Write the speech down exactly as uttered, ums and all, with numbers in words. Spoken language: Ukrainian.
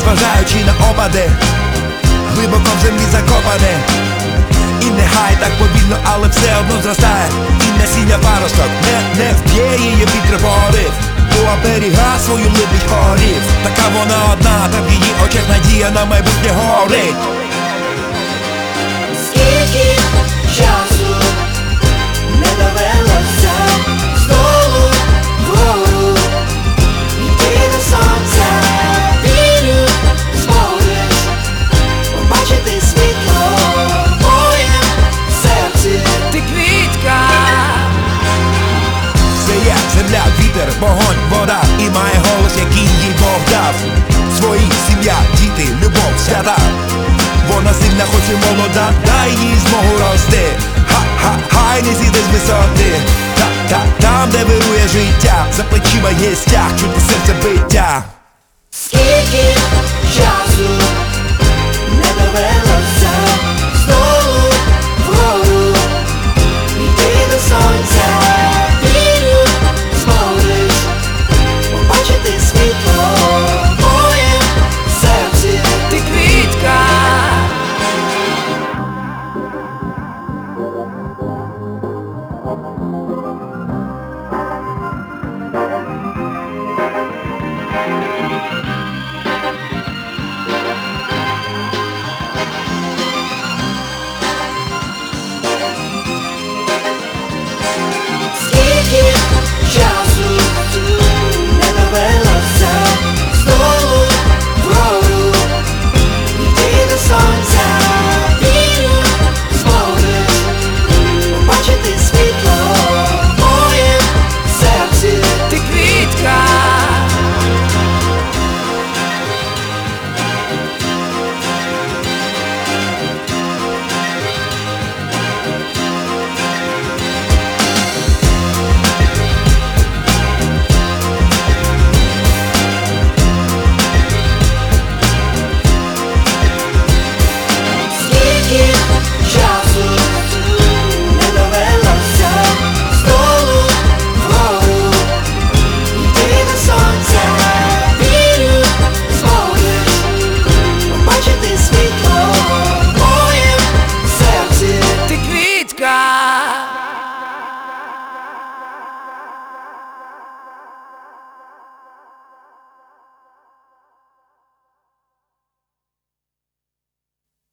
незважаючи на опади, глибоко в землі закопане. І нехай так повільно, але все одно зростає. І насіння паросток не, не вб'є її вітер порив, бо оберіга свою любить горів. Така вона одна, та в її очах надія на майбутнє горить. Скільки часу не довелося знову вгору йти до сонця. Вірю, зможеш побачити світло в моєм серці. Ти квітка. Все як земля, вітер, вогонь, вода, і має голос, який їй Бог дав. Свої сім'я, діти, любов, свята. Вона сильна, хоч і молода, дай їй змогу рости. Ха-ха, хай не зійде з висоти. Та-та, там, де вирує життя, за плечима є стяг, чути серце биття. Скільки часу не довелося